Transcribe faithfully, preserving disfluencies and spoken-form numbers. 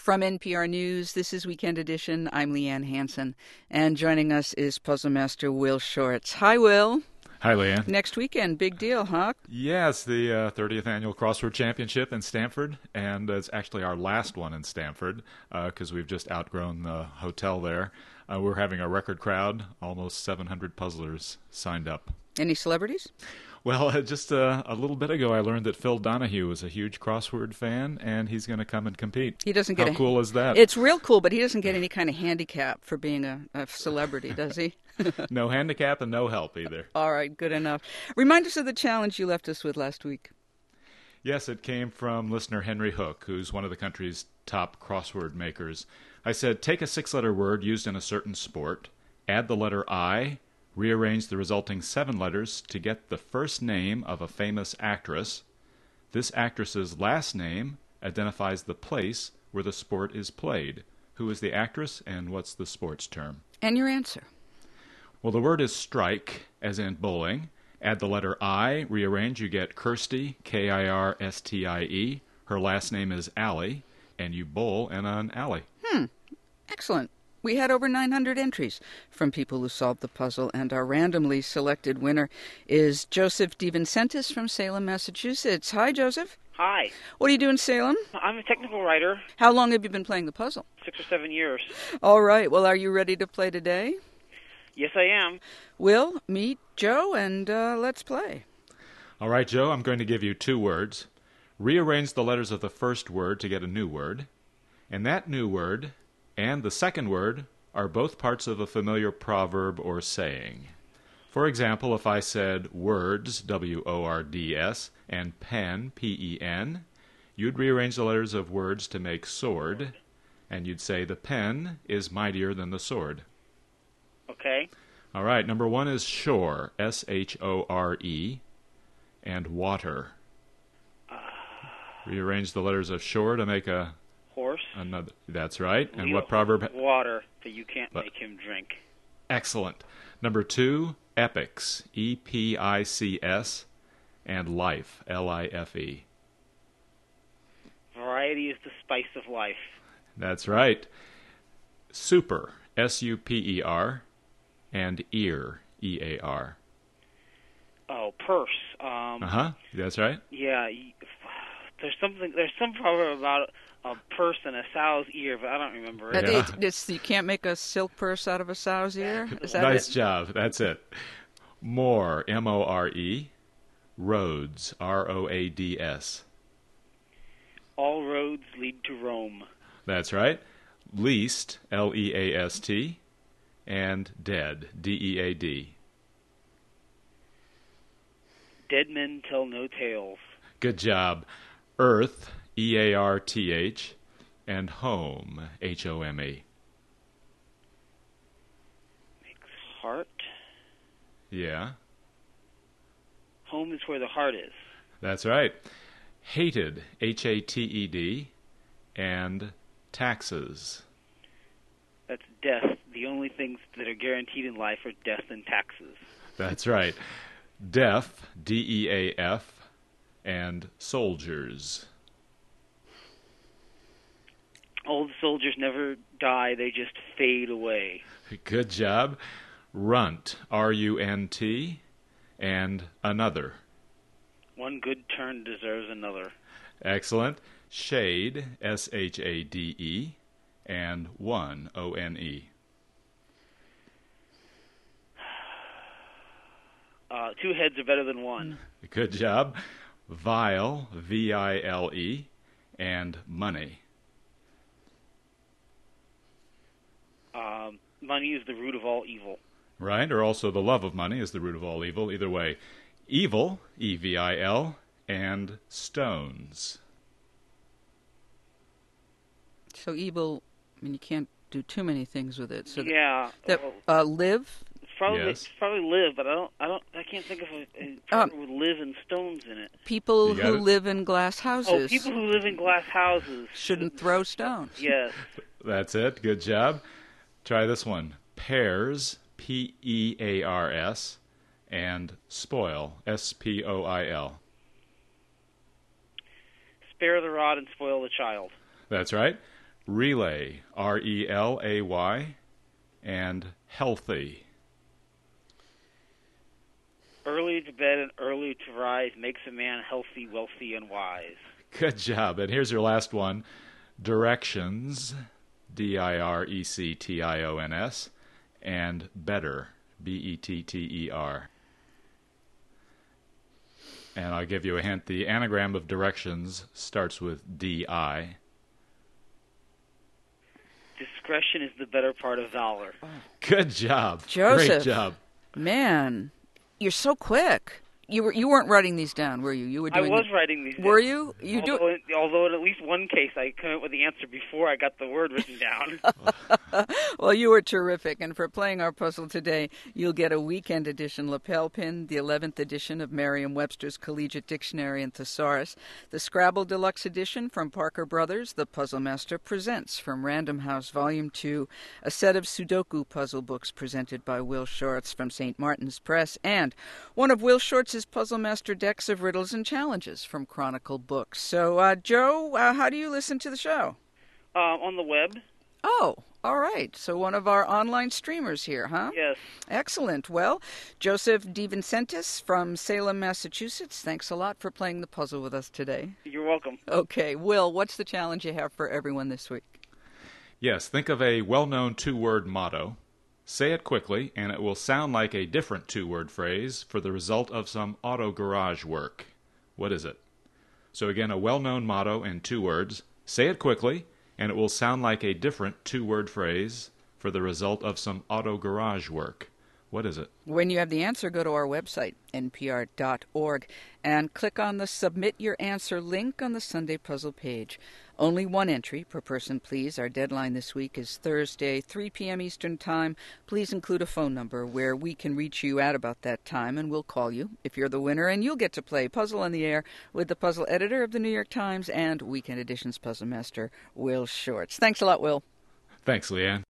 From N P R News, this is Weekend Edition. I'm Leanne Hansen, and joining us is Puzzle Master Will Shortz. Hi, Will. Hi, Leanne. Next weekend, big deal, huh? Yes, the uh, thirtieth Annual Crossword Championship in Stamford, and it's actually our last one in Stamford because uh, we've just outgrown the hotel there. Uh, we're having a record crowd, almost seven hundred puzzlers signed up. Any celebrities? Well, uh, just uh, a little bit ago, I learned that Phil Donahue is a huge crossword fan, and he's going to come and compete. He doesn't get How a, cool is that? It's real cool, but he doesn't get any kind of handicap for being a, a celebrity, does he? No handicap and no help either. All right, good enough. Remind us of the challenge you left us with last week. Yes, it came from listener Henry Hook, who's one of the country's top crossword makers. I said, take a six-letter word used in a certain sport, add the letter I, rearrange the resulting seven letters to get the first name of a famous actress. This actress's last name identifies the place where the sport is played. Who is the actress and what's the sports term? And your answer. Well, the word is strike, as in bowling. Add the letter I, rearrange, you get Kirstie, K I R S T I E. Her last name is Alley, and you bowl in an alley. Hmm, excellent. We had over nine hundred entries from people who solved the puzzle, and our randomly selected winner is Joseph DeVincentis from Salem, Massachusetts. Hi, Joseph. Hi. What do you do in Salem? I'm a technical writer. How long have you been playing the puzzle? Six or seven years. All right. Well, are you ready to play today? Yes, I am. Will, meet Joe, and uh, let's play. All right, Joe, I'm going to give you two words. Rearrange the letters of the first word to get a new word. And that new word and the second word are both parts of a familiar proverb or saying. For example, if I said words, W O R D S, and pen, P E N, you'd rearrange the letters of words to make sword, and you'd say the pen is mightier than the sword. Okay. All right, number one is shore, S H O R E, and water. Uh, Rearrange the letters of shore to make a horse. Another. That's right. And Leo what proverb? Water that you can't But- make him drink. Excellent. Number two, epics, E P I C S, and life, L I F E. Variety is the spice of life. That's right. Super, S U P E R, and ear, E A R. Oh, purse. Um, Uh huh. That's right. Yeah. y- There's something. There's some proverb about a purse and a sow's ear, but I don't remember Uh, it. Yeah. it- it's, you can't make a silk purse out of a sow's ear? Is that Nice it? job. That's it. More, M O R E. Roads, R O A D S. All roads lead to Rome. That's right. Least, L E A S T, and dead, D E A D. Dead men tell no tales. Good job. Earth, E A R T H, and home, H O M E. Makes heart. Yeah, Home is where the heart is. that's right. Hated, H A T E D, and taxes. That's death. The only things that are guaranteed in life are death and taxes. That's right. Deaf, D E A F, and soldiers. Old soldiers never die, they just fade away. Good job. Runt, R U N T, and another. One good turn deserves another. Excellent. Shade, S H A D E, and one, O N E. Uh, two heads are better than one. Good job. Vile, V I L E, and money. Um, money is the root of all evil. Right? Or also the love of money is the root of all evil. Either way. Evil, E V I L, and stones. So evil, I mean, you can't do too many things with it. So th- yeah, that, well, uh, live, it's probably Yes. it's probably live, but I don't, I don't, I can't think of a, a Um, proverb with live and stones in it. people You got who it? live in glass houses Oh, people who live in glass houses shouldn't throw stones. Yes, That's it. Good job. Try this one. Pears, P E A R S, and spoil, S P O I L. spare the rod and spoil the child. That's right. relay, R E L A Y, and healthy. Early to bed and early to rise makes a man healthy, wealthy, and wise. Good job. And here's your last one. Directions, D I R E C T I O N S, and better, B E T T E R. And I'll give you a hint. The anagram of directions starts with D I. Discretion is the better part of valor. Good job. Joseph. Great job. Man, you're so quick. You were you weren't writing these down, were you? You were I doing was the, writing these down. Were you? You although, do. in, although in at least one case I came up with the answer before I got the word written down. Well, you were terrific, and for playing our puzzle today, you'll get a weekend edition lapel pin, the eleventh edition of Merriam-Webster's Collegiate Dictionary and Thesaurus, the Scrabble Deluxe Edition from Parker Brothers, The Puzzle Master Presents from Random House Volume two, a set of Sudoku puzzle books presented by Will Shortz from Saint Martin's Press, and one of Will Shortz's Puzzle Master decks of riddles and challenges from Chronicle Books. So, uh, Joe, uh, how do you listen to the show? Uh, on the web. Oh, all right. So one of our online streamers here, huh? Yes. Excellent. Well, Joseph DeVincentis from Salem, Massachusetts, thanks a lot for playing the puzzle with us today. You're welcome. Okay, Will, what's the challenge you have for everyone this week? Yes, think of a well-known two-word motto. Say it quickly, and it will sound like a different two-word phrase for the result of some auto garage work. What is it? So again, a well-known motto in two words. Say it quickly, and it will sound like a different two-word phrase for the result of some auto garage work. What is it? When you have the answer, go to our website, N P R dot org, and click on the Submit Your Answer link on the Sunday Puzzle page. Only one entry per person, please. Our deadline this week is Thursday, three p.m. Eastern Time. Please include a phone number where we can reach you at about that time, and we'll call you if you're the winner, and you'll get to play Puzzle on the Air with the puzzle editor of the New York Times and Weekend Edition's Puzzle Master, Will Shortz. Thanks a lot, Will. Thanks, Leanne.